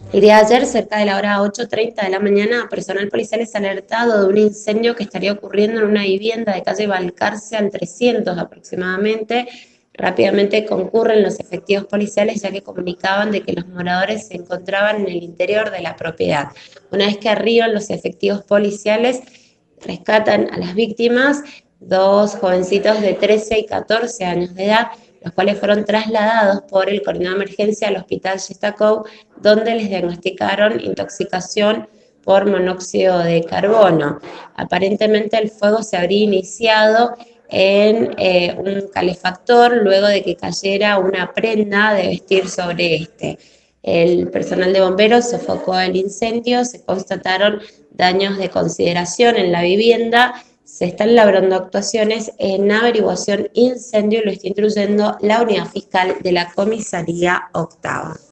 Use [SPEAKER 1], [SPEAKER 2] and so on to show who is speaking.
[SPEAKER 1] El día de ayer, cerca de la hora 8:30 de la mañana, personal policial es alertado de un incendio que estaría ocurriendo en una vivienda de calle Balcarce al 300 aproximadamente. Rápidamente concurren los efectivos policiales ya que comunicaban de que los moradores se encontraban en el interior de la propiedad. Una vez que arriban los efectivos policiales, rescatan a las víctimas, dos jovencitos de 13 y 14 años de edad, los cuales fueron trasladados por el coordinador de emergencia al hospital Shestakov, donde les diagnosticaron intoxicación por monóxido de carbono. Aparentemente el fuego se habría iniciado en un calefactor luego de que cayera una prenda de vestir sobre este. El personal de bomberos sofocó el incendio, se constataron daños de consideración en la vivienda, se están elaborando actuaciones en averiguación incendio y lo está instruyendo la unidad fiscal de la comisaría octava.